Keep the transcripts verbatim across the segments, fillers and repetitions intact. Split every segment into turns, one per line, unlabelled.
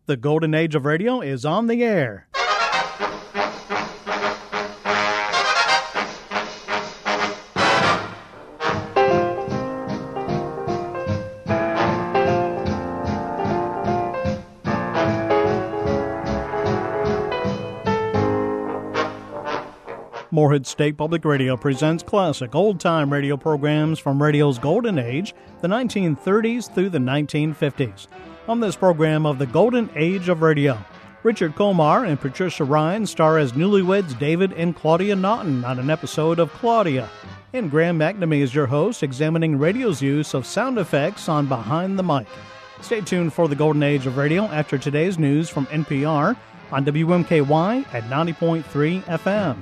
The golden age of radio is on the air. Morehead State Public Radio presents classic old-time radio programs from radio's golden age, the nineteen thirties through the nineteen fifties. On this program of the golden age of radio, Richard Komar and Patricia Ryan star as newlyweds David and Claudia Naughton on an episode of Claudia. And Graham McNamee is your host, examining radio's use of sound effects on Behind the Mic. Stay tuned for the golden age of radio after today's news from N P R on W M K Y at ninety point three F M.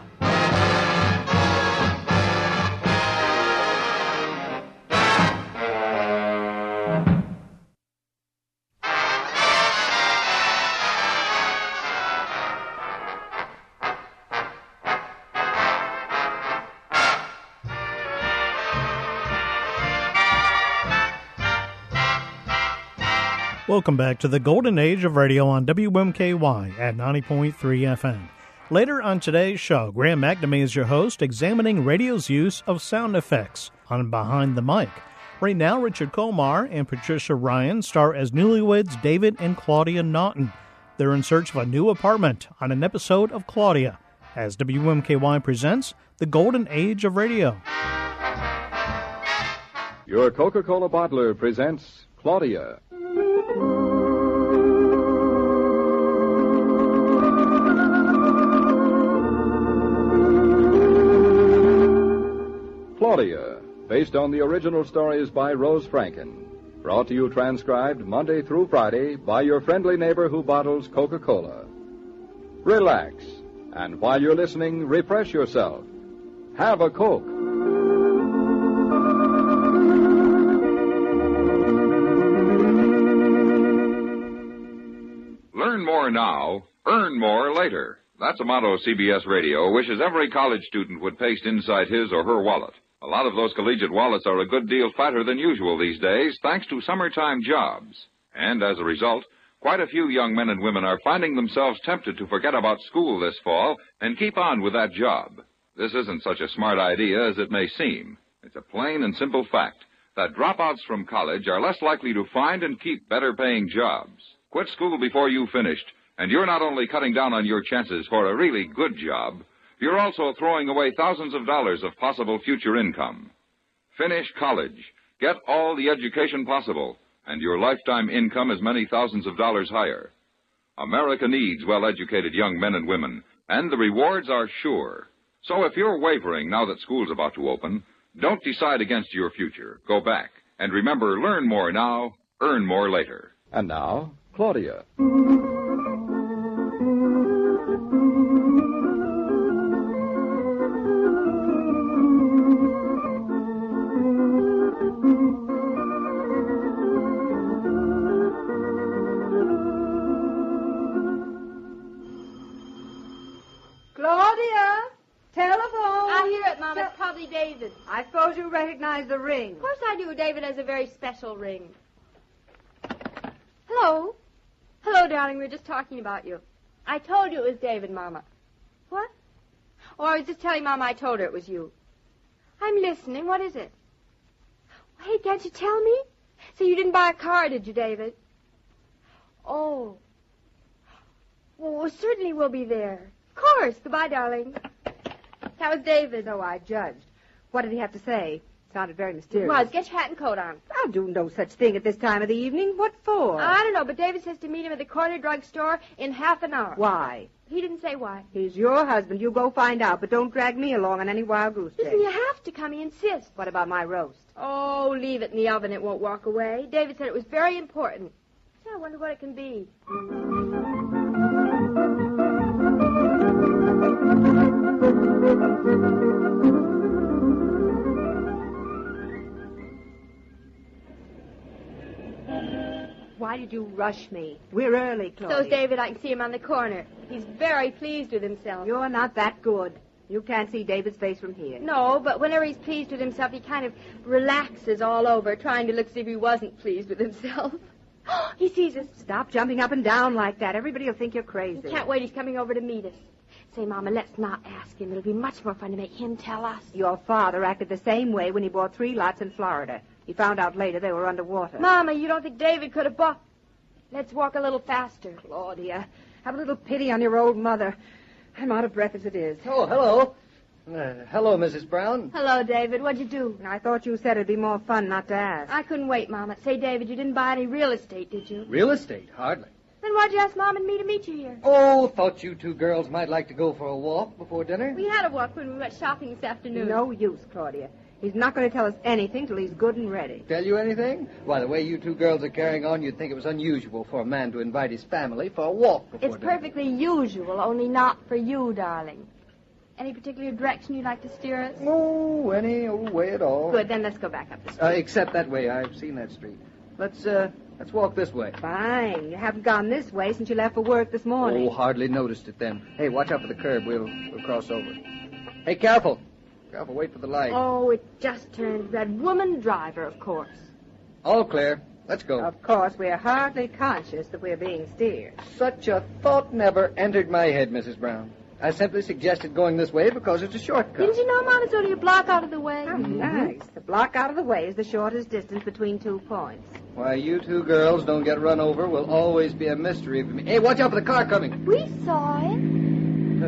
Welcome back to the golden age of radio on W M K Y at ninety point three F M. Later on today's show, Graham McNamee is your host, examining radio's use of sound effects on Behind the Mic. Right now, Richard Komar and Patricia Ryan star as newlyweds David and Claudia Naughton. They're in search of a new apartment on an episode of Claudia, as W M K Y presents the golden age of radio.
Your Coca-Cola bottler presents Claudia. Claudia, based on the original stories by Rose Franken. Brought to you transcribed Monday through Friday by your friendly neighbor who bottles Coca-Cola. Relax, and while you're listening, refresh yourself. Have a Coke.
Learn more now, earn more later. That's a motto C B S Radio wishes every college student would paste inside his or her wallet. A lot of those collegiate wallets are a good deal fatter than usual these days, thanks to summertime jobs. And as a result, quite a few young men and women are finding themselves tempted to forget about school this fall and keep on with that job. This isn't such a smart idea as it may seem. It's a plain and simple fact that dropouts from college are less likely to find and keep better-paying jobs. Quit school before you've finished, and you're not only cutting down on your chances for a really good job, you're also throwing away thousands of dollars of possible future income. Finish college, get all the education possible, and your lifetime income is many thousands of dollars higher. America needs well-educated young men and women, and the rewards are sure. So if you're wavering now that school's about to open, don't decide against your future. Go back. And remember, learn more now, earn more later.
And now, Claudia.
David.
I suppose you recognize the ring.
Of course I do. David has a very special ring. Hello. Hello, darling. We were just talking about you. I told you it was David, Mama. What? Oh, I was just telling Mama I told her it was you. I'm listening. What is it? Hey, can't you tell me? So you didn't buy a car, did you, David? Oh. Well, certainly we'll be there. Of course. Goodbye, darling. That was David.
So I judged. What did he have to say? Sounded very mysterious.
It was. Get your hat and coat on.
I'll do no such thing at this time of the evening. What for?
I don't know, but David says to meet him at the corner drugstore in half an hour.
Why?
He didn't say why.
He's your husband. You go find out, but don't drag me along on any wild goose chase.
Listen, you have to come. He insists.
What about my roast?
Oh, leave it in the oven. It won't walk away. David said it was very important. So I wonder what it can be.
Why did you rush me? We're early, Claudia.
So's David. I can see him on the corner. He's very pleased with himself.
You're not that good. You can't see David's face from here.
No, but whenever he's pleased with himself, he kind of relaxes all over, trying to look as if he wasn't pleased with himself. He sees us.
Stop jumping up and down like that. Everybody will think you're crazy.
Can't wait. He's coming over to meet us. Say, Mama, let's not ask him. It'll be much more fun to make him tell us.
Your father acted the same way when he bought three lots in Florida. He found out later they were underwater.
Mama, you don't think David could have bought... Let's walk a little faster.
Claudia, have a little pity on your old mother. I'm out of breath as it is.
Oh, hello. Uh, hello, Missus Brown.
Hello, David. What'd you do?
I thought you said it'd be more fun not to ask.
I couldn't wait, Mama. Say, David, you didn't buy any real estate, did you?
Real estate? Hardly.
Then why'd you ask Mom and me to meet you here?
Oh, thought you two girls might like to go for a walk before dinner.
We had a walk when we went shopping this afternoon.
No use, Claudia. He's not going to tell us anything till he's good and ready.
Tell you anything? Why, the way you two girls are carrying on, you'd think it was unusual for a man to invite his family for a walk before
It's
dinner.
perfectly usual, only not for you, darling. Any particular direction you'd like to steer us?
Oh, any old way at all.
Good, then let's go back up the street.
Uh, except that way. I've seen that street. Let's, uh, let's walk this way.
Fine. You haven't gone this way since you left for work this morning.
Oh, hardly noticed it then. Hey, watch out for the curb. We'll, we'll cross over. Hey, careful. Careful, wait for the light.
Oh, it just turned red. Woman driver, of course.
All clear. Let's go.
Of course, we're hardly conscious that we're being steered.
Such a thought never entered my head, Missus Brown. I simply suggested going this way because it's a shortcut.
Didn't you know, Mom, it's only a block out of the way?
Oh, nice. The block out of the way is the shortest distance between two points.
Why, you two girls don't get run over will always be a mystery to me. Hey, watch out for the car coming.
We saw it.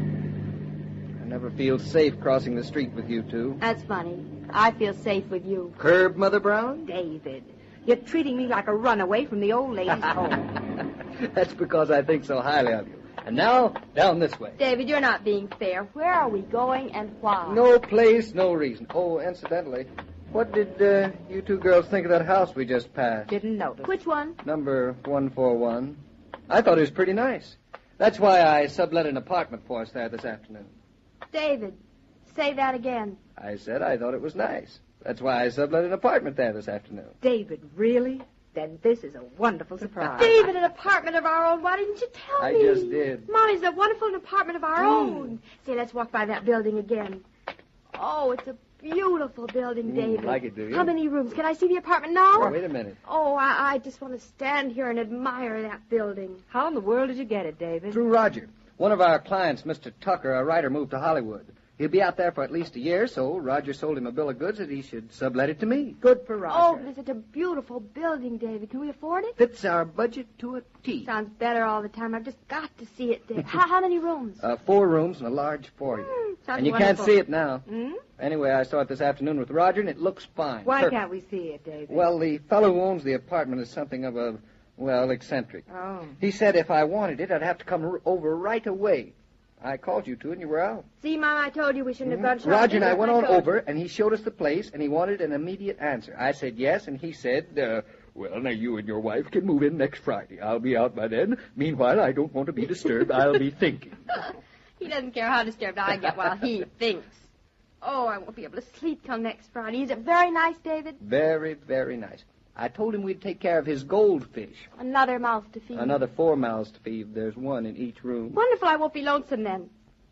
Oh. I never feel safe crossing the street with you two.
That's funny. I feel safe with you.
Curb, Mother Brown?
David, you're treating me like a runaway from the old lady's home.
That's because I think so highly of you. And now, down this way.
David, you're not being fair. Where are we going and why?
No place, no reason. Oh, incidentally, what did uh, you two girls think of that house we just passed?
Didn't notice.
Which one?
Number one forty-one. I thought it was pretty nice. That's why I sublet an apartment for us there this afternoon.
David, say that again.
I said I thought it was nice. That's why I sublet an apartment there this afternoon.
David, really? Then this is a wonderful surprise.
David, an apartment of our own. Why didn't you tell
I
me?
just did.
Mommy's a wonderful apartment of our own. Say, let's walk by that building again. Oh, it's a beautiful building,
Mm,
David.
like it, do you?
How many rooms? Can I see the apartment now?
Oh, wait a minute.
Oh, I, I just want to stand here and admire that building.
How in the world did you get it, David?
Through Roger. One of our clients, Mister Tucker, a writer, moved to Hollywood. He'll be out there for at least a year, so Roger sold him a bill of goods that he should sublet it to me.
Good for
Oh,
Roger.
but it's such a beautiful building, David. Can we afford it?
Fits our budget to a T.
Sounds better all the time. I've just got to see it, David. how, how many rooms?
Uh, four rooms and a large foyer.
Hmm, sounds
and you
wonderful.
can't see it now.
Hmm?
Anyway, I saw it this afternoon with Roger, and it looks fine.
Why
Perfect.
can't we see it, David?
Well, the fellow who owns the apartment is something of a, well, eccentric.
Oh.
He said if I wanted it, I'd have to come r- over right away. I called you two, and you were out.
See, Mom, I told you we shouldn't have gone shopping.
Roger and I went on
told you.
over, and he showed us the place, and he wanted an immediate answer. I said yes, and he said, uh, well, now you and your wife can move in next Friday. I'll be out by then. Meanwhile, I don't want to be disturbed. I'll be thinking.
He doesn't care how disturbed I get while he thinks. Oh, I won't be able to sleep till next Friday. Is it very nice, David?
Very, very nice. I told him we'd take care of his goldfish.
Another mouth to feed.
Another four mouths to feed. There's one in each room.
Wonderful. I won't be lonesome then.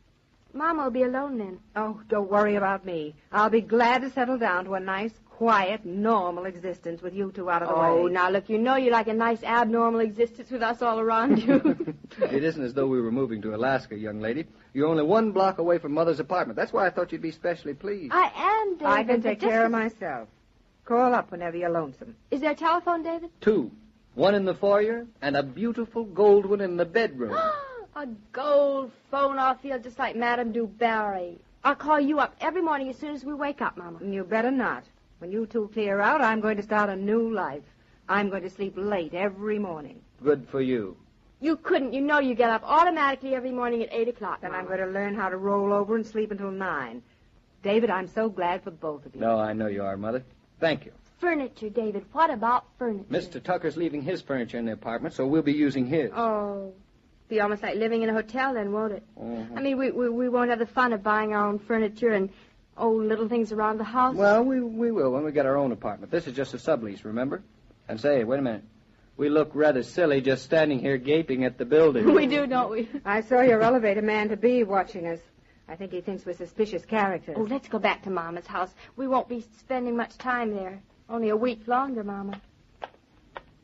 Mama will be alone then.
Oh, don't worry about me. I'll be glad to settle down to a nice, quiet, normal existence with you two out of the
Oh,
way.
now look, you know you like a nice abnormal existence with us all around you.
It isn't as though we were moving to Alaska, young lady. You're only one block away from Mother's apartment. That's why I thought you'd be specially pleased.
I am, David.
I can
but
take
just
care of
as-
myself. Call up whenever you're lonesome.
Is there a telephone, David?
Two. One in the foyer and a beautiful gold one in the bedroom.
A gold phone off field just like Madame du Barry. I'll call you up every morning as soon as we wake up, Mama.
You better not. When you two clear out, I'm going to start a new life. I'm going to sleep late every morning.
Good for you.
You couldn't. You know you get up automatically every morning at eight o'clock.
Then
Mama.
I'm going to learn how to roll over and sleep until nine. David, I'm so glad for both of you.
No, I know you are, Mother. Thank you.
Furniture, David. What about furniture?
Mister Tucker's leaving his furniture in the apartment, so we'll be using his.
Oh, be almost like living in a hotel then, won't it?
Mhm.
I mean, we, we we won't have the fun of buying our own furniture and oh little things around the house.
Well, we we will when we get our own apartment. This is just a sublease, remember? And say, wait a minute. We look rather silly just standing here gaping at the building.
we do, don't we?
I saw your elevator man-to-be watching us. I think he thinks we're suspicious characters.
Oh, let's go back to Mama's house. We won't be spending much time there. Only a week longer, Mama.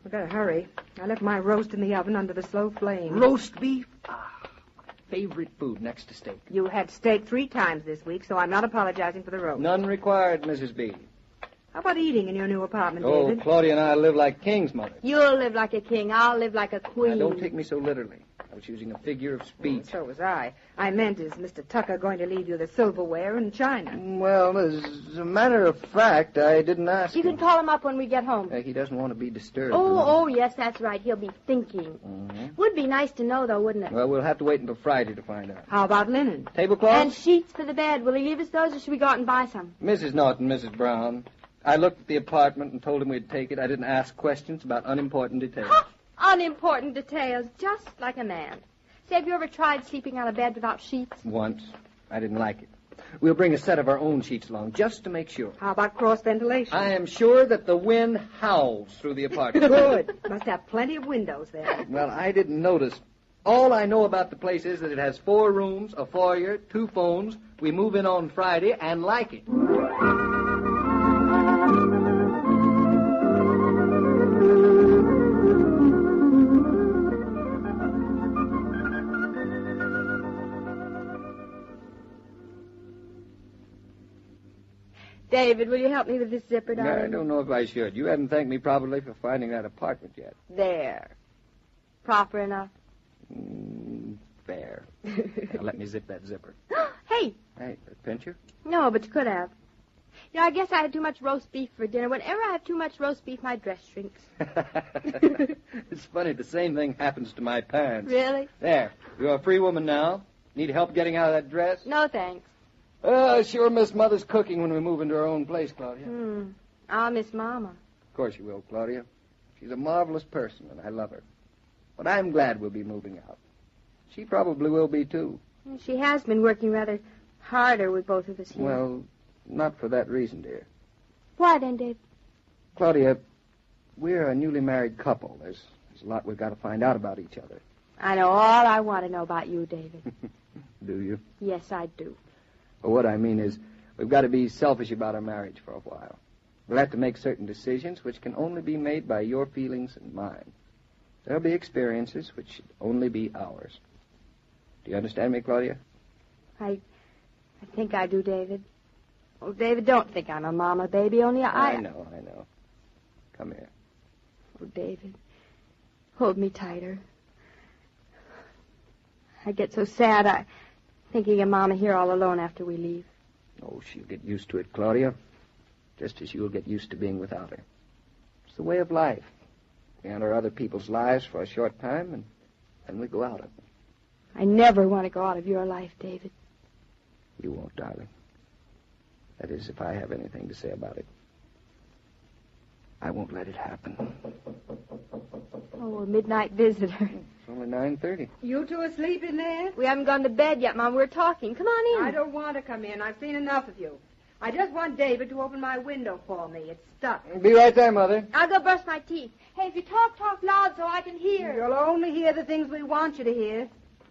We better hurry. I left my roast in the oven under the slow flame.
Roast beef? Ah, favorite food next to steak.
You had steak three times this week, so I'm not apologizing for the roast.
None required, Missus B.
How about eating in your new apartment,
Oh,
David?
Claudia and I live like kings, Mother.
You'll live like a king. I'll live like a queen.
Now, don't take me so literally. I was using a figure of speech.
So was I. I meant, is Mister Tucker going to leave you the silverware and china?
Well, as a matter of fact, I didn't ask
You
him.
can call him up when we get home.
Uh, he doesn't want to be disturbed.
Oh, oh, yes, that's right. He'll be thinking.
Mm-hmm.
Would be nice to know, though, wouldn't it?
Well, we'll have to wait until Friday to find out.
How about linen?
Tablecloth?
And sheets for the bed. Will he leave us those, or should we go out and buy some?
Missus Norton, Missus Brown. I looked at the apartment and told him we'd take it. I didn't ask questions about unimportant details.
Unimportant details, just like a man. Say, have you ever tried sleeping on a bed without sheets?
Once. I didn't like it. We'll bring a set of our own sheets along, just to make sure.
How about cross ventilation?
I am sure that the wind howls through the apartment.
Good. Must have plenty of windows there.
Well, I didn't notice. All I know about the place is that it has four rooms, a foyer, two phones. We move in on Friday and like it.
David, will you help me with this zipper,
No,
darling?
I don't know if I should. You haven't thanked me properly for finding that apartment yet.
There. Proper enough.
Mm, fair. Now let me zip that zipper.
Hey.
Hey, a pincher?
No, but you could have. You know, I guess I had too much roast beef for dinner. Whenever I have too much roast beef, my dress shrinks.
It's funny, the same thing happens to my pants.
Really?
There. You're a free woman now. Need help getting out of that dress?
No, thanks.
Oh, I sure miss Mother's cooking when we move into our own place, Claudia.
Hmm. I'll miss Mama.
Of course you will, Claudia. She's a marvelous person, and I love her. But I'm glad we'll be moving out. She probably will be, too.
She has been working rather harder with both of us here.
Well, not for that reason, dear.
Why then, Dave?
Claudia, we're a newly married couple. There's, there's a lot we've got to find out about each other.
I know all I want to know about you, David.
Do you?
Yes, I do.
Well, what I mean is, we've got to be selfish about our marriage for a while. We'll have to make certain decisions which can only be made by your feelings and mine. There'll be experiences which should only be ours. Do you understand me, Claudia?
I I think I do, David. Oh, David, don't think I'm a mama baby, only I...
I know, I know. Come here.
Oh, David, hold me tighter. I get so sad, I... thinking of Mama here all alone after we leave.
Oh, she'll get used to it, Claudia. Just as you'll get used to being without her. It's the way of life. We enter other people's lives for a short time, and then we go out of them.
I never want to go out of your life, David.
You won't, darling. That is, if I have anything to say about it. I won't let it happen.
Oh, a midnight visitor.
It's only nine thirty.
You two asleep in there?
We haven't gone to bed yet, Mom. We're talking. Come on in.
I don't want to come in. I've seen enough of you. I just want David to open my window for me. It's stuck.
Be right there, Mother.
I'll go brush my teeth. Hey, if you talk, talk loud so I can hear.
You'll only hear the things we want you to hear.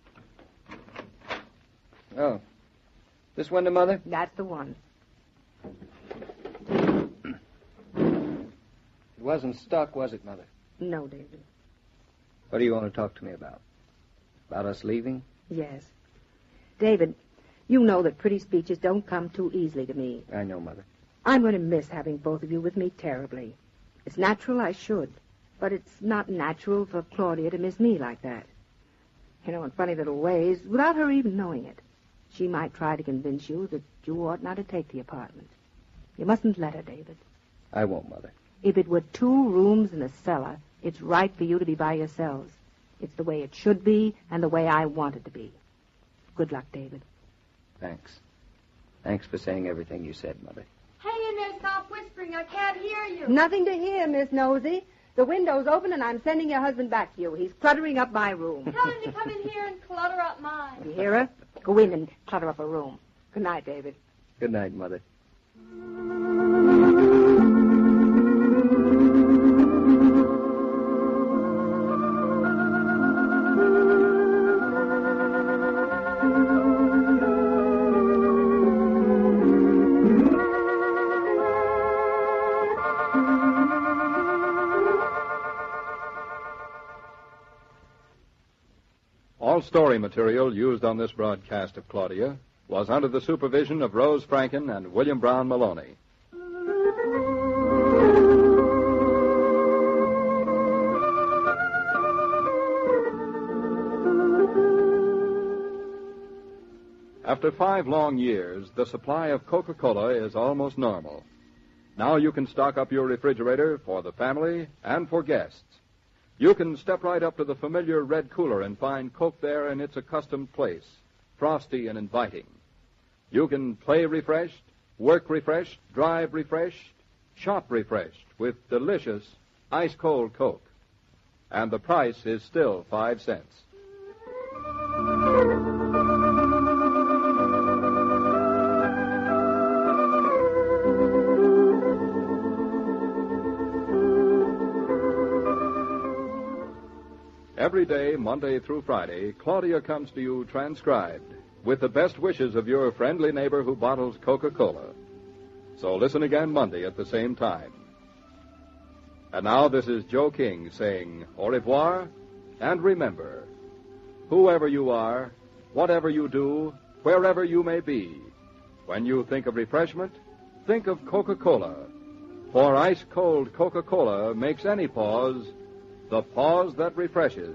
Oh. This window, Mother?
That's the one.
It wasn't stuck, was it, Mother?
No, David.
What do you want to talk to me about? About us leaving?
Yes. David, you know that pretty speeches don't come too easily to me.
I know, Mother.
I'm going to miss having both of you with me terribly. It's natural I should, but it's not natural for Claudia to miss me like that. You know, in funny little ways, without her even knowing it. She might try to convince you that you ought not to take the apartment. You mustn't let her, David.
I won't, Mother.
If it were two rooms and a cellar, it's right for you to be by yourselves. It's the way it should be and the way I want it to be. Good luck, David.
Thanks. Thanks for saying everything you said, Mother.
Hang in there, stop whispering. I can't hear you.
Nothing to hear, Miss Nosy. The window's open and I'm sending your husband back to you. He's cluttering up my room.
Tell him to come in here and clutter up mine.
You hear her? Go in and clutter up her room. Good night, David.
Good night, Mother.
All story material used on this broadcast of Claudia was under the supervision of Rose Franken and William Brown Maloney. After five long years, the supply of Coca-Cola is almost normal. Now you can stock up your refrigerator for the family and for guests. You can step right up to the familiar red cooler and find Coke there in its accustomed place, frosty and inviting. You can play refreshed, work refreshed, drive refreshed, shop refreshed with delicious ice-cold Coke. And the price is still five cents. Every day, Monday through Friday, Claudia comes to you transcribed with the best wishes of your friendly neighbor who bottles Coca-Cola. So listen again Monday at the same time. And now this is Joe King saying au revoir, and remember, whoever you are, whatever you do, wherever you may be, when you think of refreshment, think of Coca-Cola. For ice-cold Coca-Cola makes any pause the pause that refreshes.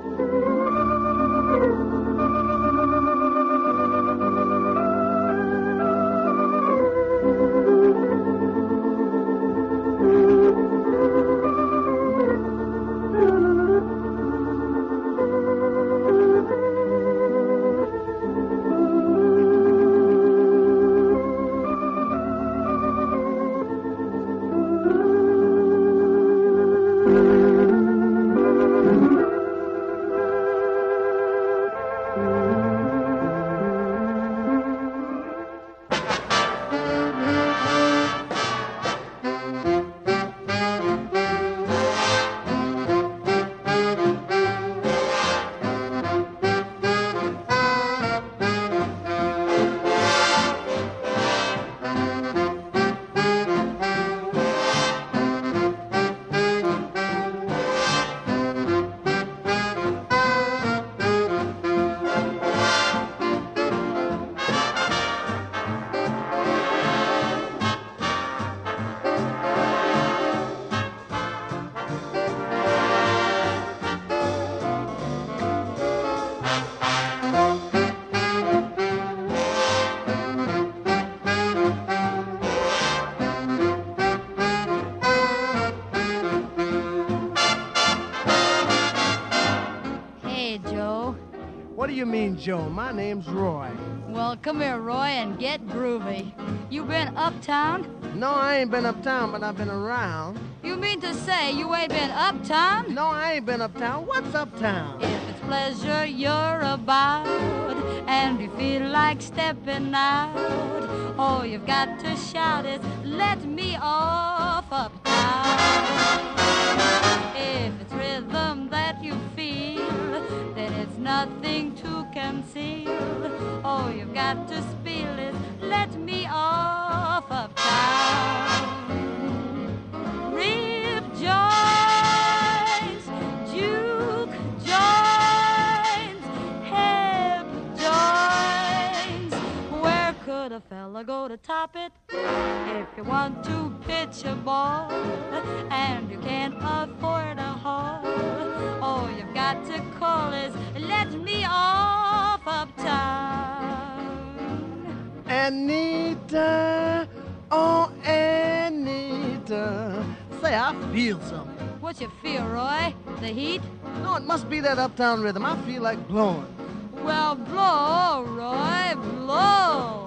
What do you mean, Joe? My name's Roy.
Well, come here, Roy, and get groovy. You been uptown?
No, I ain't been uptown, but I've been around.
You mean to say you ain't been uptown?
No, I ain't been uptown. What's uptown?
If it's pleasure you're about, and you feel like stepping out, all you've got to shout is, let me off uptown. If it's rhythm that you feel, then it's nothing to conceal. All you've got to spiel is, let me off uptown. Rip joints, juke joints, hip joints. Where could a fella go to top it? If you want to pitch a ball and you can't afford a hall, all you've got to call is, let me off uptown.
Anita, oh Anita, say I feel something.
What you feel, Roy? The heat?
No, it must be that uptown rhythm. I feel like blowing.
Well, blow, Roy, blow.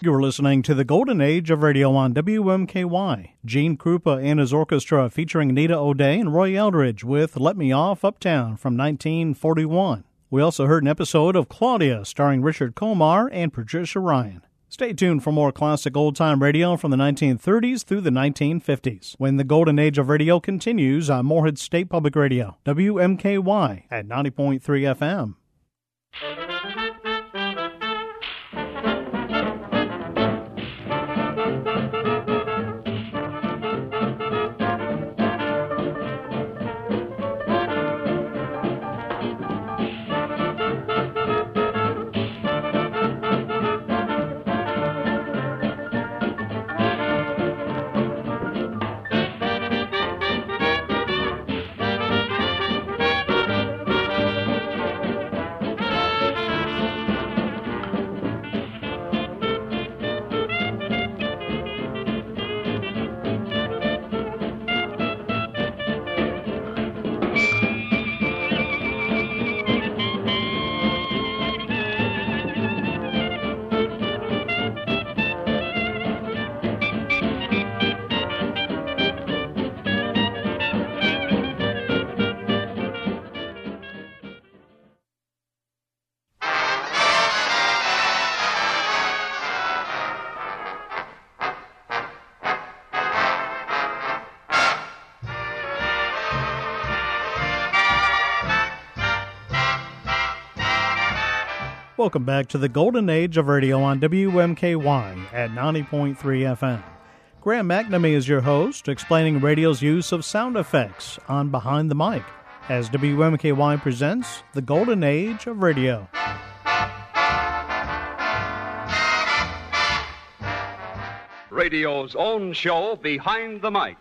You're listening to the Golden Age of Radio on W M K Y. Gene Krupa and his orchestra featuring Nita O'Day and Roy Eldridge with Let Me Off Uptown from nineteen forty-one. We also heard an episode of Claudia starring Richard Komar and Patricia Ryan. Stay tuned for more classic old-time radio from the nineteen thirties through the nineteen fifties, when the Golden Age of Radio continues on Morehead State Public Radio, W M K Y at ninety point three F M. Welcome back to the Golden Age of Radio on W M K Y at ninety point three F M. Graham McNamee is your host, explaining radio's use of sound effects on Behind the Mic, as W M K Y presents the Golden Age of Radio.
Radio's own show, Behind the Mic.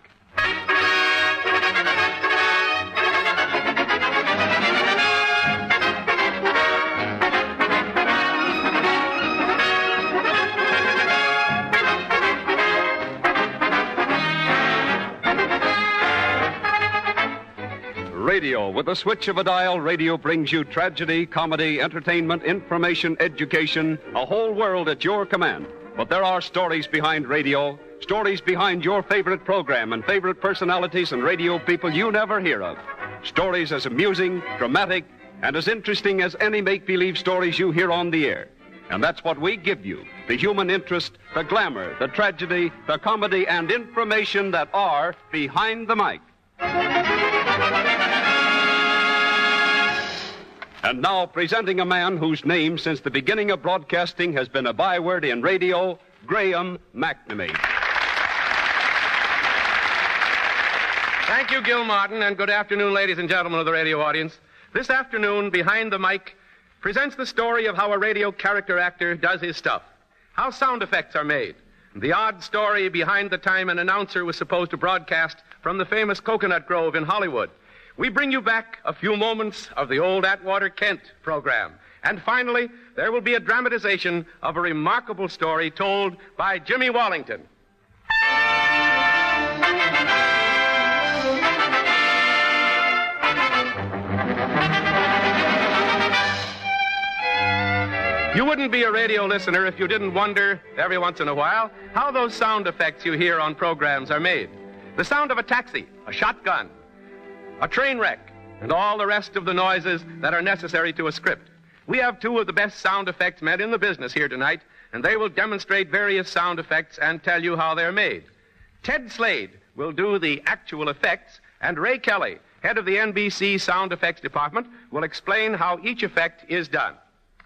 Radio. With the switch of a dial, radio brings you tragedy, comedy, entertainment, information, education, a whole world at your command. But there are stories behind radio, stories behind your favorite program and favorite personalities and radio people you never hear of. Stories as amusing, dramatic, and as interesting as any make-believe stories you hear on the air. And that's what we give you, the human interest, the glamour, the tragedy, the comedy, and information that are Behind the Mic. And now, presenting a man whose name since the beginning of broadcasting has been a byword in radio, Graham McNamee.
Thank you, Gil Martin, and good afternoon, ladies and gentlemen of the radio audience. This afternoon, Behind the Mic presents the story of how a radio character actor does his stuff, how sound effects are made, the odd story behind the time an announcer was supposed to broadcast from the famous Coconut Grove in Hollywood. We bring you back a few moments of the old Atwater Kent program. And finally, there will be a dramatization of a remarkable story told by Jimmy Wallington. You wouldn't be a radio listener if you didn't wonder, every once in a while, how those sound effects you hear on programs are made. The sound of a taxi, a shotgun, a train wreck, and all the rest of the noises that are necessary to a script. We have two of the best sound effects men in the business here tonight, and they will demonstrate various sound effects and tell you how they're made. Ted Slade will do the actual effects, and Ray Kelly, head of the N B C Sound Effects Department, will explain how each effect is done.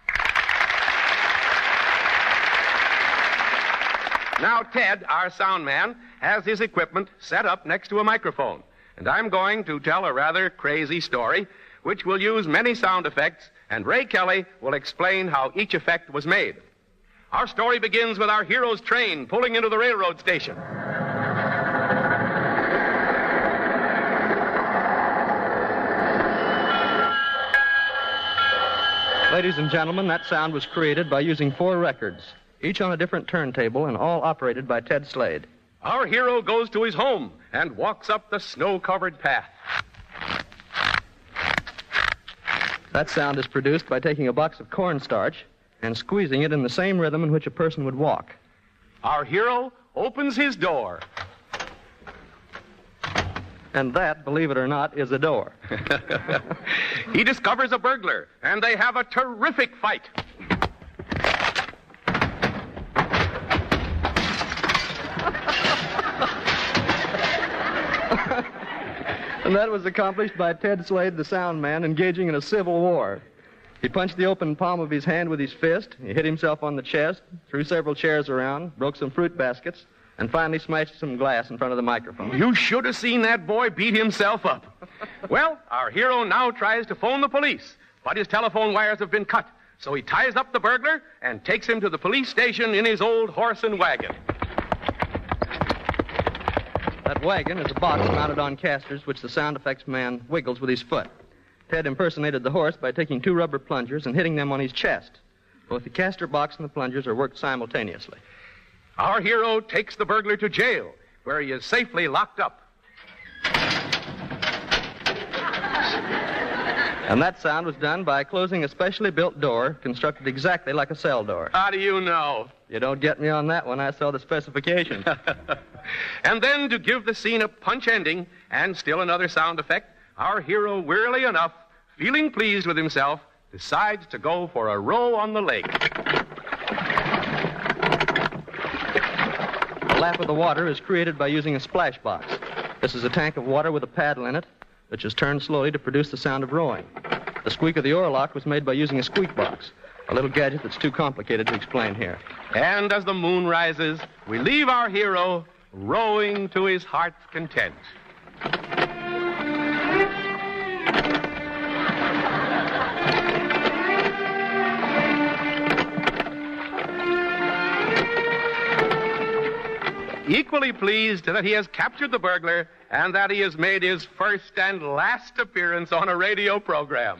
Now, Ted, our sound man, has his equipment set up next to a microphone. And I'm going to tell a rather crazy story, which will use many sound effects, and Ray Kelly will explain how each effect was made. Our story begins with our hero's train pulling into the railroad station.
Ladies and gentlemen, that sound was created by using four records, each on a different turntable and all operated by Ted Slade.
Our hero goes to his home and walks up the snow-covered path.
That sound is produced by taking a box of cornstarch and squeezing it in the same rhythm in which a person would walk.
our hero opens his door.
And that, believe it or not, is a door.
He discovers a burglar, and they have a terrific fight.
And that was accomplished by Ted Slade, the sound man, engaging in a civil war. He punched the open palm of his hand with his fist, he hit himself on the chest, threw several chairs around, broke some fruit baskets, and finally smashed some glass in front of the microphone.
You should have seen that boy beat himself up. Well, our hero now tries to phone the police, but his telephone wires have been cut, so he ties up the burglar and takes him to the police station in his old horse and wagon.
That wagon is a box mounted on casters, which the sound effects man wiggles with his foot. Ted impersonated the horse by taking two rubber plungers and hitting them on his chest. Both the caster box and the plungers are worked simultaneously.
Our hero takes the burglar to jail, where he is safely locked up.
And that sound was done by closing a specially built door constructed exactly like a cell door.
How do you know?
You don't get me on that one. I saw the specifications.
And then, to give the scene a punch ending and still another sound effect, our hero, wearily enough, feeling pleased with himself, decides to go for a row on the lake.
The lap of the water is created by using a splash box. This is a tank of water with a paddle in it, which is turned slowly to produce the sound of rowing. The squeak of the oarlock was made by using a squeak box, a little gadget that's too complicated to explain here.
And as the moon rises, we leave our hero rowing to his heart's content. Equally pleased that he has captured the burglar and that he has made his first and last appearance on a radio program.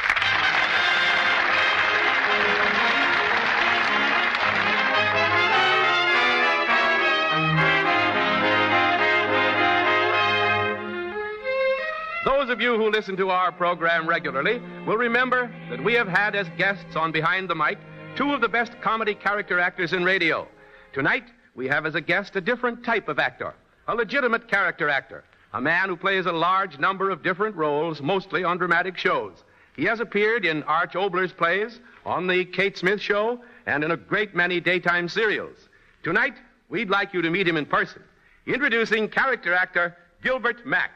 Those of you who listen to our program regularly will remember that we have had as guests on Behind the Mic two of the best comedy character actors in radio. Tonight, we have as a guest a different type of actor, a legitimate character actor, a man who plays a large number of different roles, mostly on dramatic shows. He has appeared in Arch Obler's plays, on the Kate Smith Show, and in a great many daytime serials. Tonight, we'd like you to meet him in person. Introducing character actor Gilbert Mack.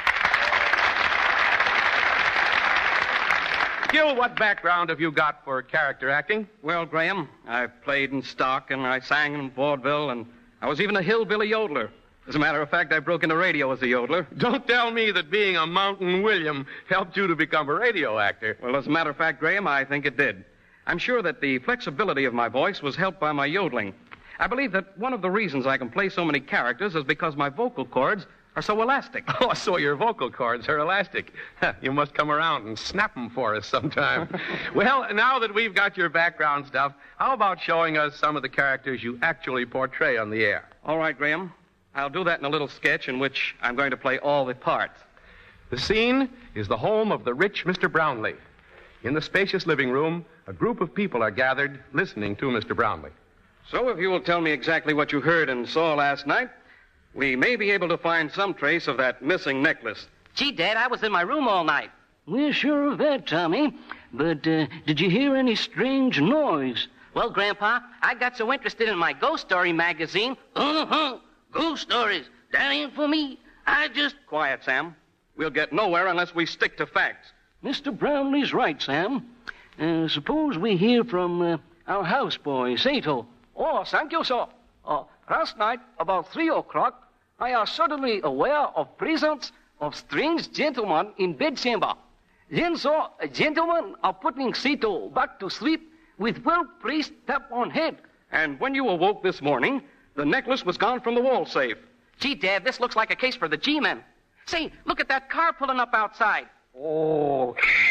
Gil, what background have you got for character acting?
Well, Graham, I played in stock, and I sang in vaudeville, and I was even a hillbilly yodeler. As a matter of fact, I broke into radio as a yodeler.
Don't tell me that being a Mountain William helped you to become a radio actor.
Well, as a matter of fact, Graham, I think it did. I'm sure that the flexibility of my voice was helped by my yodeling. I believe that one of the reasons I can play so many characters is because my vocal cords are so elastic.
Oh, so your vocal cords are elastic. You must come around and snap them for us sometime. Well, now that we've got your background stuff, how about showing us some of the characters you actually portray on the air?
All right, Graham. I'll do that in a little sketch in which I'm going to play all the parts.
The scene is the home of the rich Mister Brownlee. In the spacious living room, a group of people are gathered listening to Mister Brownlee.
So if you will tell me exactly what you heard and saw last night, we may be able to find some trace of that missing necklace.
Gee, Dad, I was in my room all night. We're sure of that, Tommy. But uh, did you hear any strange noise? Well, Grandpa, I got so interested in my ghost story magazine. Uh-huh. Ghost stories. That ain't for me. I just...
Quiet, Sam. We'll get nowhere unless we stick to facts.
Mister Brownlee's right, Sam. Uh, suppose we hear from uh, our houseboy, Sato.
Oh, thank you, sir. Uh, last night, about three o'clock, I was suddenly aware of presence of strange gentlemen in bedchamber. Then saw a gentleman are putting Sato back to sleep with well-placed tap on head.
And when you awoke this morning, the necklace was gone from the wall safe.
Gee, Dad, this looks like a case for the G-men. Say, look at that car pulling up outside.
Oh.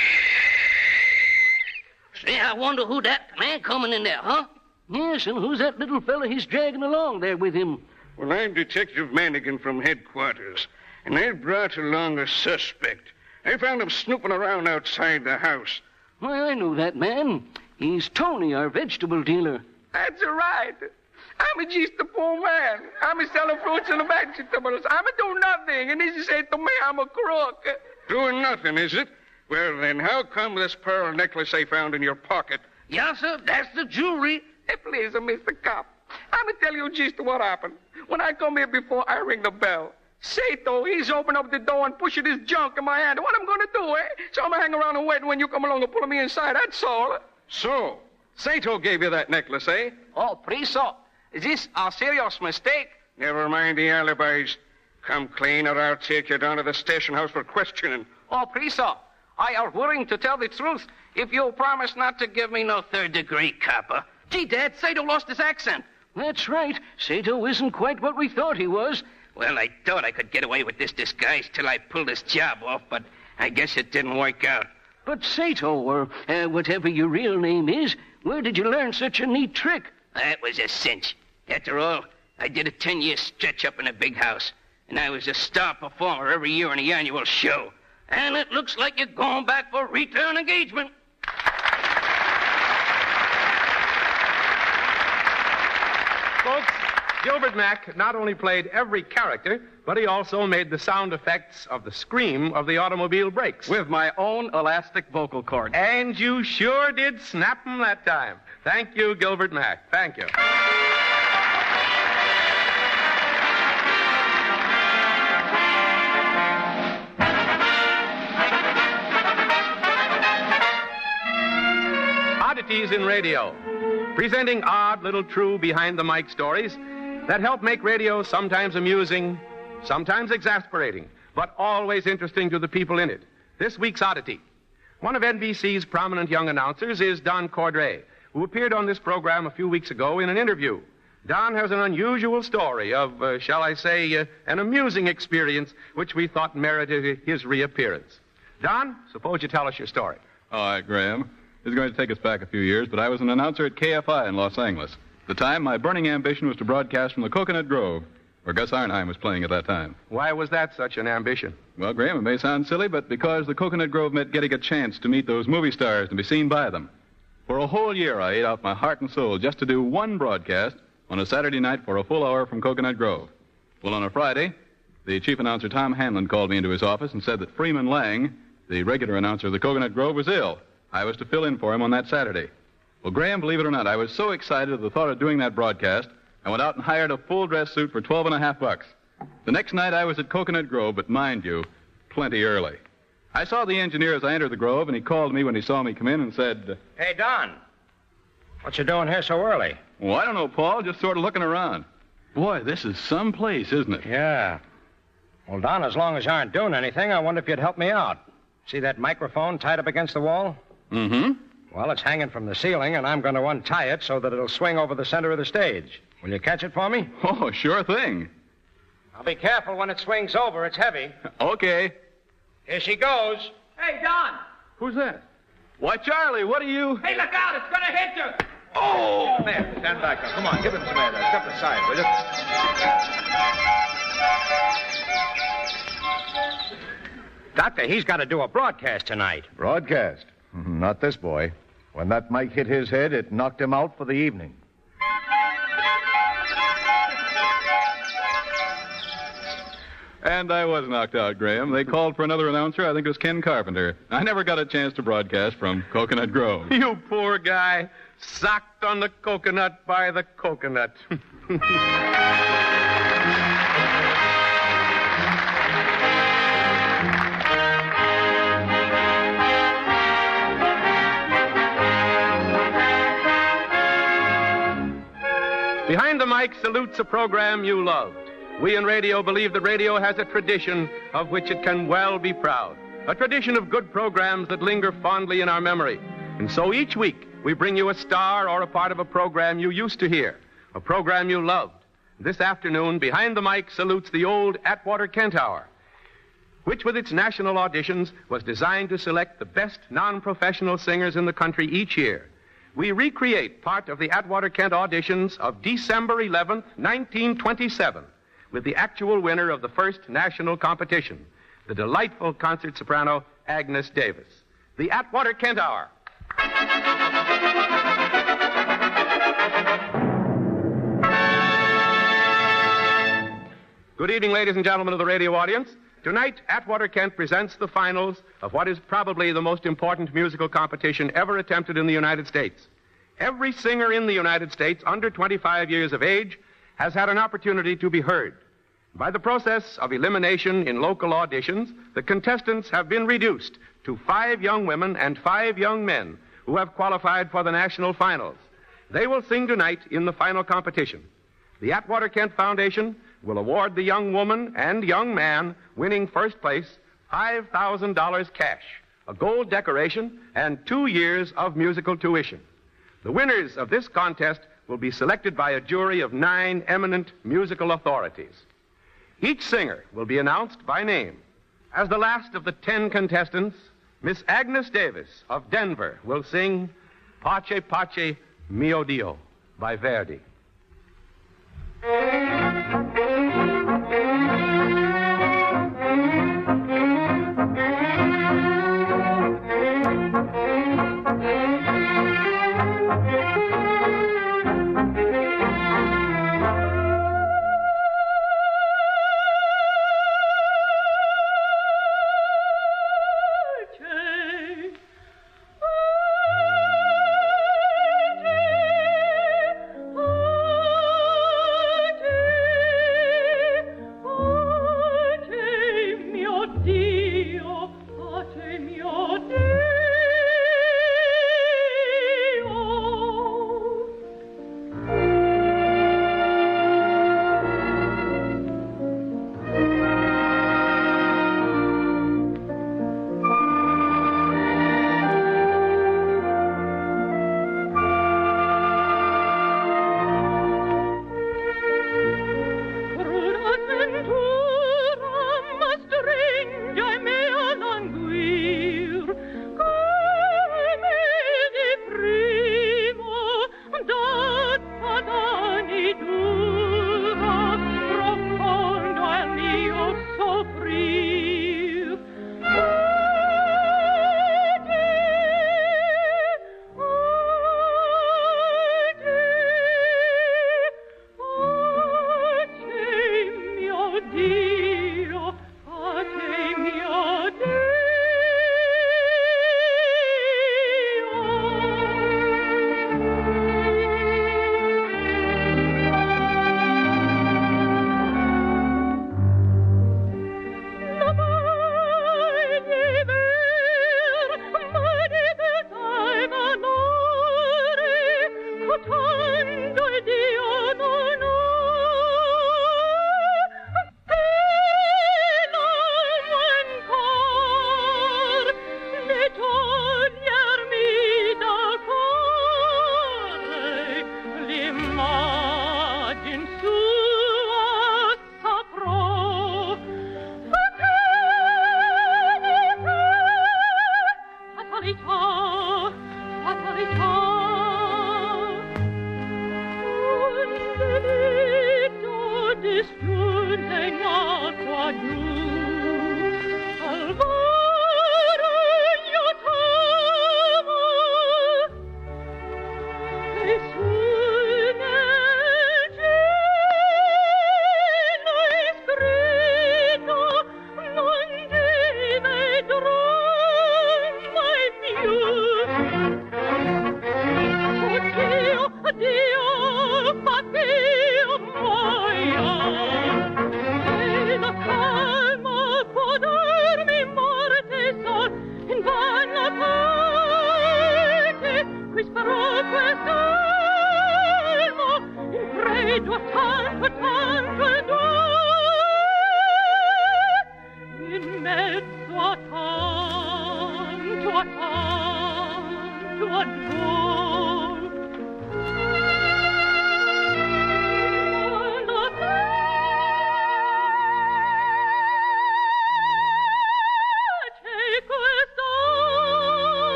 Say, I wonder who that man coming in there, huh? Yes, and who's that little fella he's dragging along there with him?
Well, I'm Detective Manigan from headquarters, and they brought along a suspect. I found him snooping around outside the house.
Well, I know that man. He's Tony, our vegetable dealer.
That's right.
I'm a just a poor man. I'm a selling fruits and vegetables. I'm a do nothing. And this say to me I'm a crook.
Doing nothing, is it? Well, then, how come this pearl necklace they found in your pocket?
Yes, sir, that's the jewelry. Hey, please, uh, Mister Cop, I'm going to tell you just what happened. When I come here before I ring the bell, Sato, he's opened up the door and pushing his junk in my hand. What I'm going to do, eh? So I'm going to hang around and wait when you come along and pull me inside. That's all.
So, Sato gave you that necklace, eh?
Oh, Priso, is this a serious mistake?
Never mind the alibis. Come clean or I'll take you down to the station house for questioning.
Oh, Priso, I are willing to tell the truth if you'll promise not to give me no third degree, copper. Gee, Dad, Sato lost his accent.
That's right. Sato isn't quite what we thought he was.
Well, I thought I could get away with this disguise till I pulled this job off, but I guess it didn't work out.
But Sato, or uh, whatever your real name is, where did you learn such a neat trick?
That was a cinch. After all, I did a ten-year stretch up in a big house, and I was a star performer every year in the annual show. And it looks like you're going back for return engagement.
Folks, Gilbert Mack not only played every character, but he also made the sound effects of the scream of the automobile brakes.
With my own elastic vocal cord.
And you sure did snap 'em that time. Thank you, Gilbert Mack. Thank you. Oddities in Radio, presenting odd little true behind-the-mic stories that help make radio sometimes amusing, sometimes exasperating, but always interesting to the people in it. This week's oddity. One of N B C's prominent young announcers is Don Cordray, who appeared on this program a few weeks ago in an interview. Don has an unusual story of, uh, shall I say, uh, an amusing experience which we thought merited his reappearance. Don, suppose you tell us your story.
All right, Graham. This is going to take us back a few years, but I was an announcer at K F I in Los Angeles. At the time, my burning ambition was to broadcast from the Coconut Grove, where Gus Arnheim was playing at that time.
Why was that such an ambition?
Well, Graham, it may sound silly, but because the Coconut Grove meant getting a chance to meet those movie stars and be seen by them. For a whole year, I ate out my heart and soul just to do one broadcast on a Saturday night for a full hour from Coconut Grove. Well, on a Friday, the chief announcer, Tom Hanlon, called me into his office and said that Freeman Lang, the regular announcer of the Coconut Grove, was ill. I was to fill in for him on that Saturday. Well, Graham, believe it or not, I was so excited at the thought of doing that broadcast, I went out and hired a full dress suit for twelve and a half bucks. The next night I was at Coconut Grove, but mind you, plenty early. I saw the engineer as I entered the Grove, and he called me when he saw me come in and said,
Hey, Don, what you doing here so early?
Well, I don't know, Paul, just sort of looking around. Boy, this is some place, isn't it?
Yeah. Well, Don, as long as you aren't doing anything, I wonder if you'd help me out. See that microphone tied up against the wall?
Mm-hmm.
Well, it's hanging from the ceiling, and I'm going to untie it so that it'll swing over the center of the stage. Will you catch it for me?
Oh, sure thing.
I'll be careful when it swings over. It's heavy.
Okay.
Here she goes.
Hey, Don.
Who's that? Why, Charlie, what are you...
Hey, look out. It's going to hit you.
Oh! There, stand back now. Come on, give him some air there. Step aside, will you? Doctor, he's got to do a broadcast tonight.
Broadcast? Not this boy. When that mic hit his head, it knocked him out for the evening.
And I was knocked out, Graham. They called for another announcer. I think it was Ken Carpenter. I never got a chance to broadcast from Coconut Grove.
You poor guy. Socked on the coconut by the coconut. Behind the Mic salutes a program you loved. We in radio believe that radio has a tradition of which it can well be proud. A tradition of good programs that linger fondly in our memory. And so each week, we bring you a star or a part of a program you used to hear, a program you loved. This afternoon, Behind the Mic salutes the old Atwater Kent Hour, which with its national auditions was designed to select the best non-professional singers in the country each year. We recreate part of the Atwater Kent auditions of December eleventh, nineteen twenty-seven, with the actual winner of the first national competition, the delightful concert soprano Agnes Davis. The Atwater Kent Hour. Good evening, ladies and gentlemen of the radio audience. Tonight, Atwater Kent presents the finals of what is probably the most important musical competition ever attempted in the United States. Every singer in the United States under twenty-five years of age has had an opportunity to be heard. By the process of elimination in local auditions, the contestants have been reduced to five young women and five young men who have qualified for the national finals. They will sing tonight in the final competition. The Atwater Kent Foundation will award the young woman and young man winning first place five thousand dollars cash, a gold decoration, and two years of musical tuition. The winners of this contest will be selected by a jury of nine eminent musical authorities. Each singer will be announced by name. As the last of the ten contestants, Miss Agnes Davis of Denver will sing Pace Pace Mio Dio by Verdi.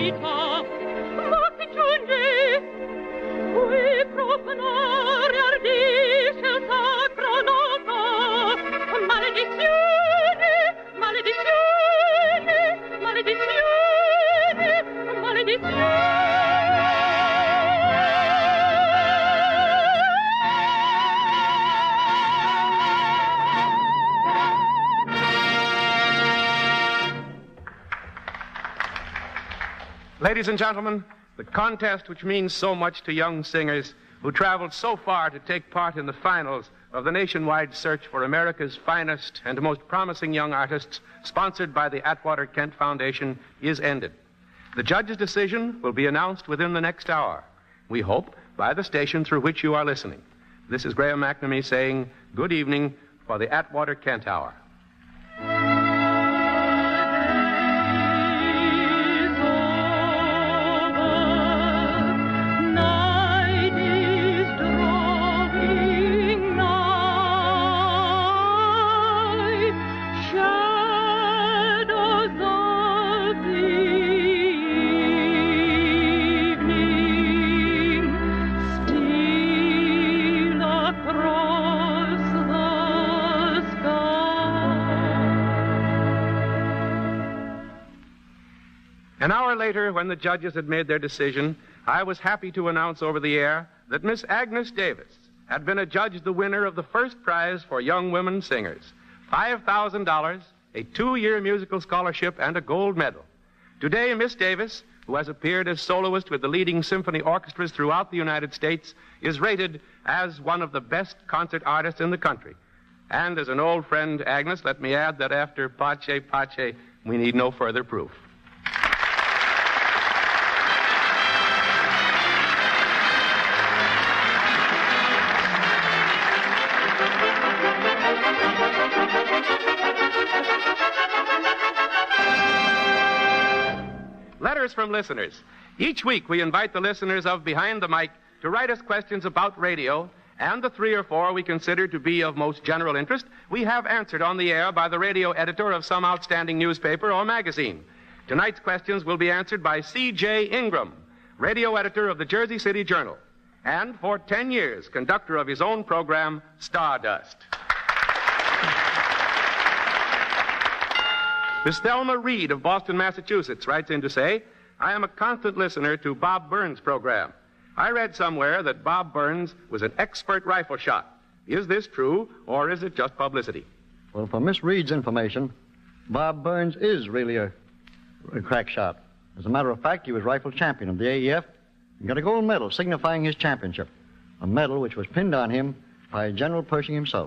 vita, ma che giunge, qui profanare ardisce il sacro noto, maledizione, maledizione, maledizione, maledizione.
Ladies and gentlemen, the contest which means so much to young singers who traveled so far to take part in the finals of the nationwide search for America's finest and most promising young artists, sponsored by the Atwater Kent Foundation, is ended. The judge's decision will be announced within the next hour, we hope, by the station through which you are listening. This is Graham McNamee saying good evening for the Atwater Kent Hour. An hour later, when the judges had made their decision, I was happy to announce over the air that Miss Agnes Davis had been adjudged the winner of the first prize for young women singers, five thousand dollars, a two-year musical scholarship, and a gold medal. Today, Miss Davis, who has appeared as soloist with the leading symphony orchestras throughout the United States, is rated as one of the best concert artists in the country. And as an old friend, Agnes, let me add that after Pace Pace, we need no further proof. Letters from listeners. Each week we invite the listeners of Behind the Mic to write us questions about radio, and the three or four we consider to be of most general interest we have answered on the air by the radio editor of some outstanding newspaper or magazine. Tonight's questions will be answered by C J Ingram, radio editor of the Jersey City Journal, and for ten years conductor of his own program, Stardust. Miss Thelma Reed of Boston, Massachusetts, writes in to say, I am a constant listener to Bob Burns' program. I read somewhere that Bob Burns was an expert rifle shot. Is this true, or is it just publicity?
Well, for Miss Reed's information, Bob Burns is really a, a crack shot. As a matter of fact, he was rifle champion of the A E F and got a gold medal signifying his championship, a medal which was pinned on him by General Pershing himself.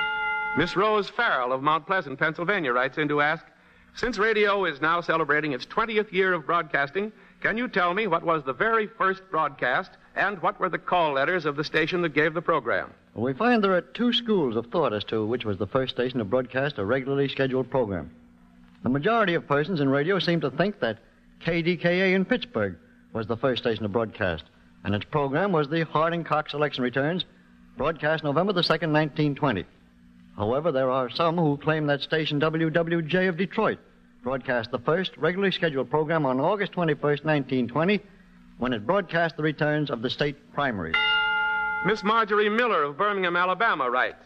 Miss Rose Farrell of Mount Pleasant, Pennsylvania, writes in to ask, since radio is now celebrating its twentieth year of broadcasting, can you tell me what was the very first broadcast and what were the call letters of the station that gave the program?
Well, we find there are two schools of thought as to which was the first station to broadcast a regularly scheduled program. The majority of persons in radio seem to think that K D K A in Pittsburgh was the first station to broadcast, and its program was the Harding-Cox election returns, broadcast November the second, nineteen twenty. However, there are some who claim that station W W J of Detroit broadcast the first regularly scheduled program on August twenty-first, nineteen twenty, when it broadcast the returns of the state primaries.
Miss Marjorie Miller of Birmingham, Alabama, writes,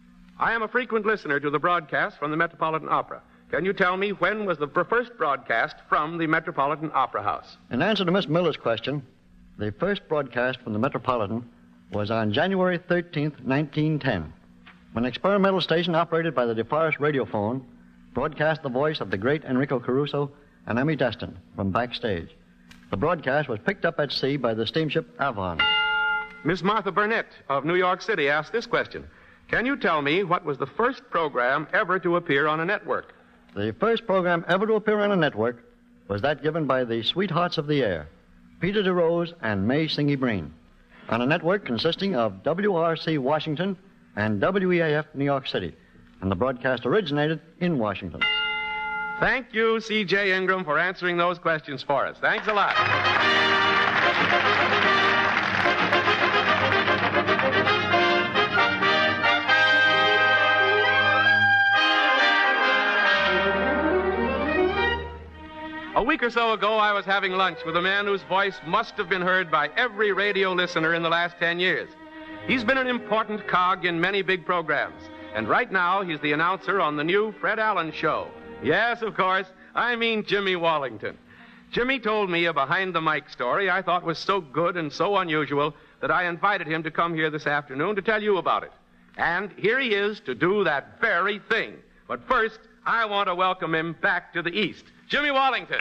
I am a frequent listener to the broadcast from the Metropolitan Opera. Can you tell me when was the first broadcast from the Metropolitan Opera House?
In answer to Miss Miller's question, the first broadcast from the Metropolitan was on January thirteenth, nineteen ten. When an experimental station operated by the DeForest radiophone broadcast the voice of the great Enrico Caruso and Emmy Destin from backstage. The broadcast was picked up at sea by the steamship Avon.
Miss Martha Burnett of New York City asked this question. Can you tell me what was the first program ever to appear on a network?
The first program ever to appear on a network was that given by the Sweethearts of the Air, Peter DeRose and May Singy Breen, on a network consisting of W R C Washington and W E A F New York City, and the broadcast originated in Washington.
Thank you, C J Ingram, for answering those questions for us. Thanks a lot. A week or so ago, I was having lunch with a man whose voice must have been heard by every radio listener in the last ten years. He's been an important cog in many big programs, and right now he's the announcer on the new Fred Allen Show. Yes, of course, I mean Jimmy Wallington. Jimmy told me a behind-the-mic story I thought was so good and so unusual that I invited him to come here this afternoon to tell you about it. And here he is to do that very thing. But first, I want to welcome him back to the East. Jimmy Wallington.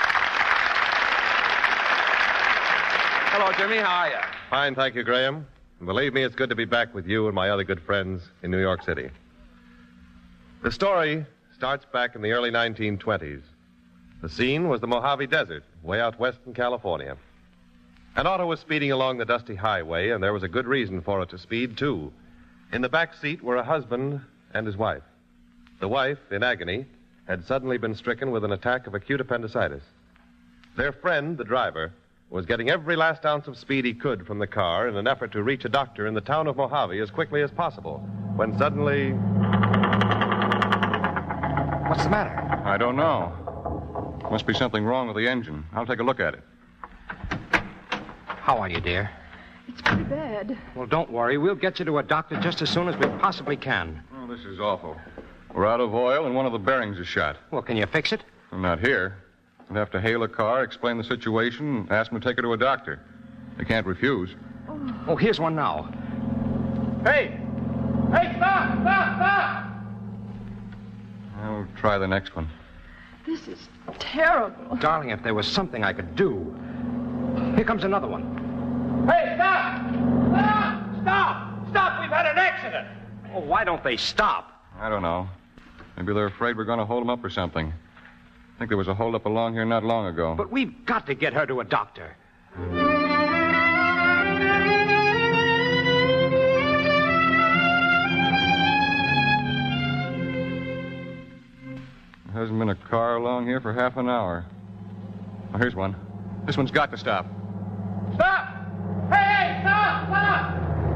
Hello, Jimmy. How are you?
Fine, thank you, Graham. And believe me, it's good to be back with you and my other good friends in New York City. The story starts back in the early nineteen twenties. The scene was the Mojave Desert, way out west in California. An auto was speeding along the dusty highway, and there was a good reason for it to speed, too. In the back seat were a husband and his wife. The wife, in agony, had suddenly been stricken with an attack of acute appendicitis. Their friend, the driver, was getting every last ounce of speed he could from the car in an effort to reach a doctor in the town of Mojave as quickly as possible, when suddenly...
What's the matter?
I don't know. Must be something wrong with the engine. I'll take a look at it.
How are you, dear?
It's pretty bad.
Well, don't worry. We'll get you to a doctor just as soon as we possibly can.
Oh, this is awful. We're out of oil and one of the bearings is shot.
Well, can you fix it?
I'm not here. I'd have to hail a car, explain the situation, and ask them to take her to a doctor. They can't refuse.
Oh, oh here's one now.
Hey! Hey, stop! Stop! Stop!
I'll try the next one.
This is terrible.
Darling, if there was something I could do. Here comes another one.
Hey, stop! Stop! Stop! Stop! We've had an accident!
Oh, why don't they stop?
I don't know. Maybe they're afraid we're going to hold them up or something. I think there was a holdup along here not long ago.
But we've got to get her to a doctor.
There hasn't been a car along here for half an hour. Oh, here's one. This one's got to stop.
Stop! Hey, stop! Stop!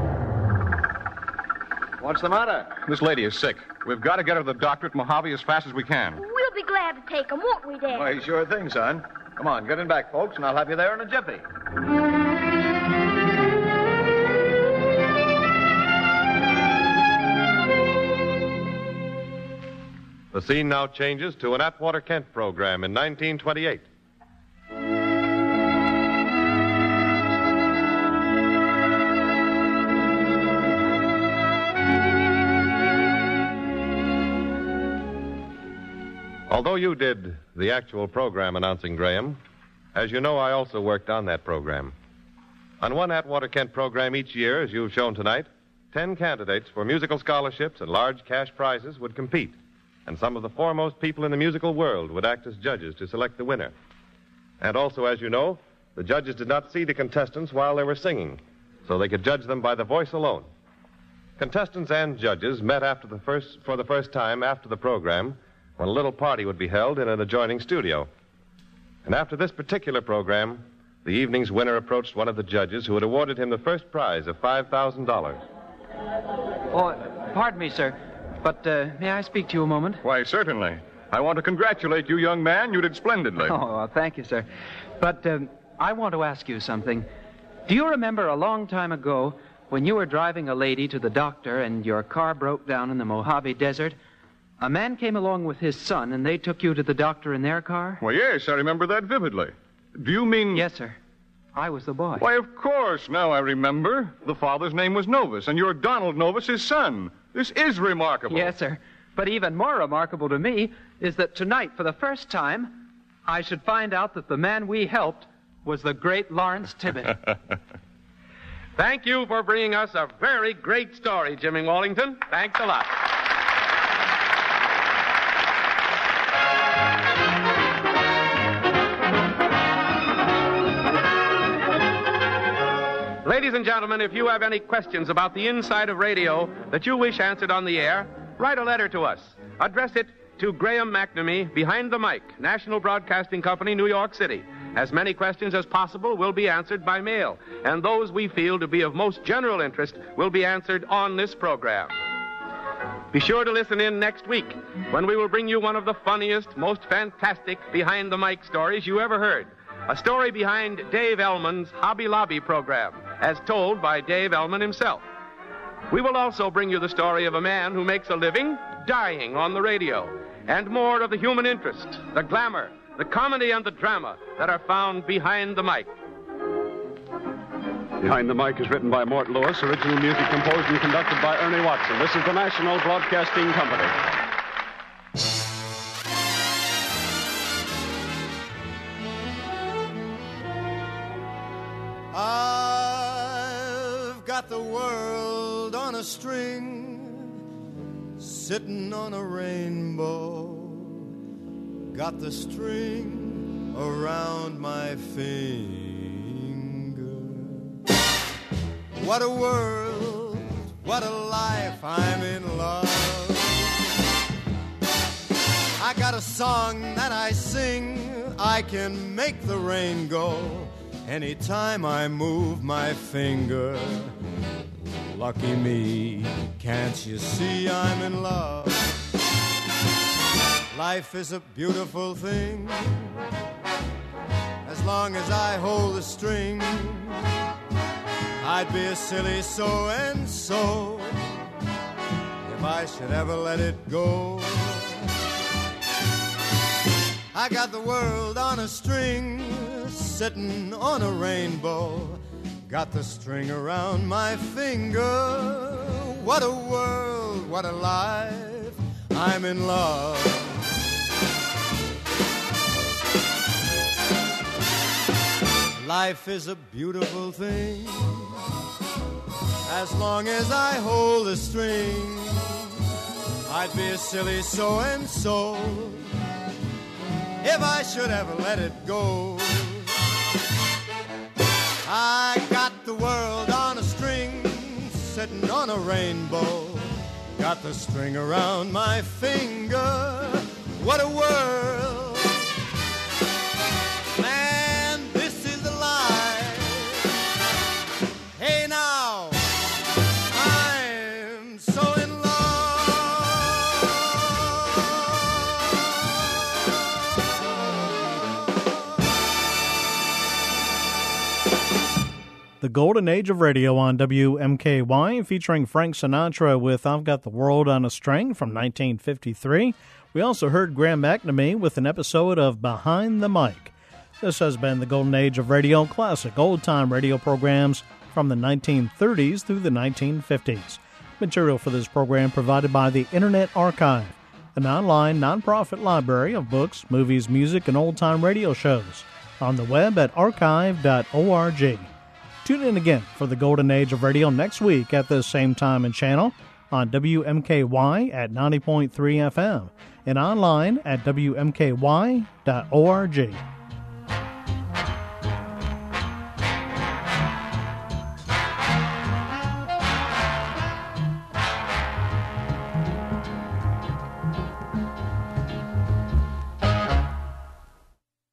What's the matter? This lady is sick. We've got to get her to the doctor at Mojave as fast as we can.
We'll be glad to take him, won't we, Dad?
Why, sure thing, son. Come on, get in back, folks, and I'll have you there in a jiffy.
The scene now changes to an Atwater Kent program in nineteen twenty-eight. Although you did the actual program announcing, Graham, as you know, I also worked on that program. On one Atwater Kent program each year, as you've shown tonight, ten candidates for musical scholarships and large cash prizes would compete, and some of the foremost people in the musical world would act as judges to select the winner. And also, as you know, the judges did not see the contestants while they were singing, so they could judge them by the voice alone. Contestants and judges met after the first, for the first time after the program, when a little party would be held in an adjoining studio. And after this particular program, the evening's winner approached one of the judges who had awarded him the first prize of five thousand dollars.
Oh, pardon me, sir, but uh, may I speak to you a moment?
Why, certainly. I want to congratulate you, young man. You did splendidly.
Oh, well, thank you, sir. But um, I want to ask you something. Do you remember a long time ago when you were driving a lady to the doctor and your car broke down in the Mojave Desert? A man came along with his son, and they took you to the doctor in their car?
Well, yes, I remember that vividly. Do you mean...
Yes, sir. I was the boy.
Why, of course. Now I remember. The father's name was Novus, and you're Donald Novus, his son. This is remarkable.
Yes, sir. But even more remarkable to me is that tonight, for the first time, I should find out that the man we helped was the great Lawrence Tibbett.
Thank you for bringing us a very great story, Jimmy Wallington. Thanks a lot. Ladies and gentlemen, if you have any questions about the inside of radio that you wish answered on the air, write a letter to us. Address it to Graham McNamee, Behind the Mic, National Broadcasting Company, New York City. As many questions as possible will be answered by mail, and those we feel to be of most general interest will be answered on this program. Be sure to listen in next week when we will bring you one of the funniest, most fantastic behind the mic stories you ever heard. A story behind Dave Ellman's Hobby Lobby program, as told by Dave Ellman himself. We will also bring you the story of a man who makes a living dying on the radio, and more of the human interest, the glamour, the comedy, and the drama that are found behind the mic.
Behind the Mic is written by Mort Lewis, original music composed and conducted by Ernie Watson. This is the National Broadcasting Company.
I've got the world on a string, sitting on a rainbow. Got the string around my finger. What a world, what a life, I'm in love. I got a song that I sing, I can make the rain go anytime I move my finger. Lucky me, can't you see I'm in love? Life is a beautiful thing, as long as I hold the string. I'd be a silly so-and-so if I should ever let it go. I got the world on a string, sitting on a rainbow. Got the string around my finger. What a world, what a life, I'm in love. Life is a beautiful thing, as long as I hold the string. I'd be a silly so-and-so if I should ever let it go. I got the world on a string, sitting on a rainbow. Got the string around my finger. What a world, man, this is a life. Hey now, I'm so in
The Golden Age of Radio on W M K Y, featuring Frank Sinatra with I've Got the World on a String from nineteen fifty-three. We also heard Graham McNamee with an episode of Behind the Mic. This has been the Golden Age of Radio, classic old-time radio programs from the nineteen thirties through the nineteen fifties. Material for this program provided by the Internet Archive, an online nonprofit library of books, movies, music, and old-time radio shows, on the web at archive dot org. Tune in again for the Golden Age of Radio next week at this same time and channel on W M K Y at ninety point three F M and online at W M K Y dot org.